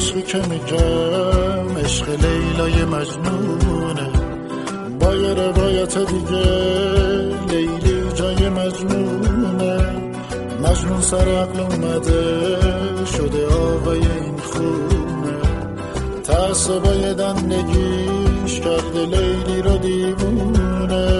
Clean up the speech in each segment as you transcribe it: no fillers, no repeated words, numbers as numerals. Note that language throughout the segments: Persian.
عشقی که میگم عشق لیلای مجنونه، با یه روایت دیگه لیلی جای مجنونه. مجنون سر عقل اومده شده آقای این خونه، تعصبای دندگیش کرده لیلی رو دیوونه.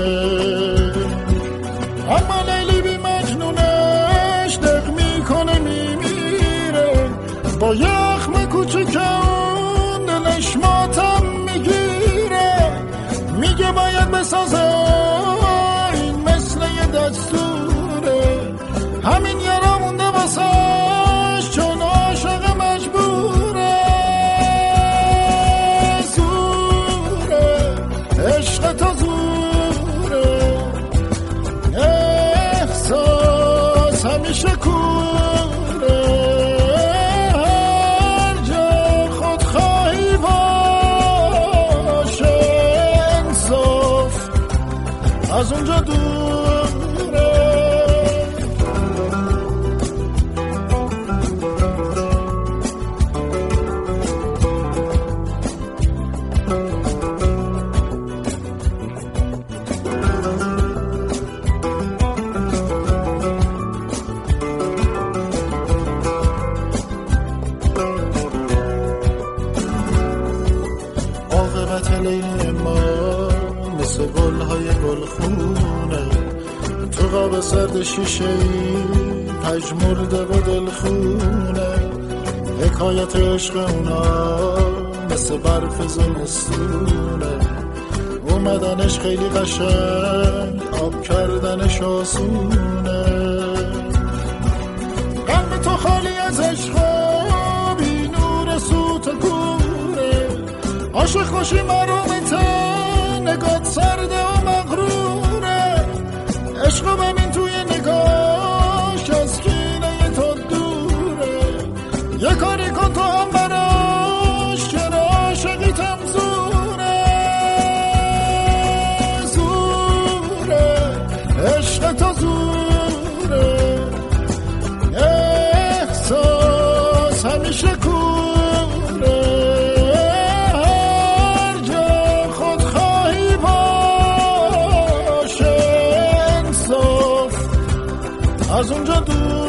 اما لیلی بی مجنونش دق میکنه میمیره، با یخم کوچکون دلش ماتم میگیره. میگه باید بسازه این مثل یه دستوره، همین یارا مونده واسش چون عاشق مجبوره. زوره عشق تو زوره، احساس همیشه کوره. هر جا خودخواهی باشه انصاف از اونجا دوره. عاقبت لیلی ما مثل گلهای گلخونه، تو قاب سرد شیشه‌ای پژمرده و دلخونه. حکایت عشق اونا مثل برف زمستونه، اومدنش خیلی قشنگ آب کردنش آسونه. قلب تو خالی از عشق بی نور سوت کوره، عاشق باشی مرومته نگات سرده و مغروره. عشق ببین توی نگاش از کینه تو دوره، یه کاری کن تو هم براش که عاشقیتم زوره. زوره عشق تو زوره، احساس همیشه کوره. هر جا خودخواهی باشه انصاف از اونجا دوره.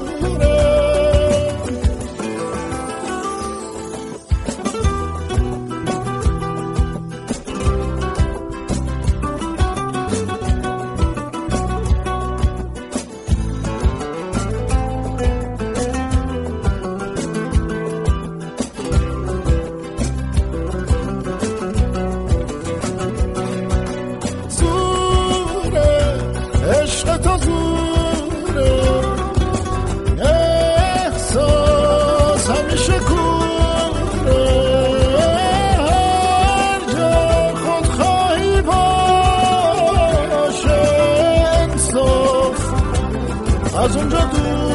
عشق تو زوره، احساس همیشه کوره. هر جا خودخواهی باشه انصاف از اونجا دور.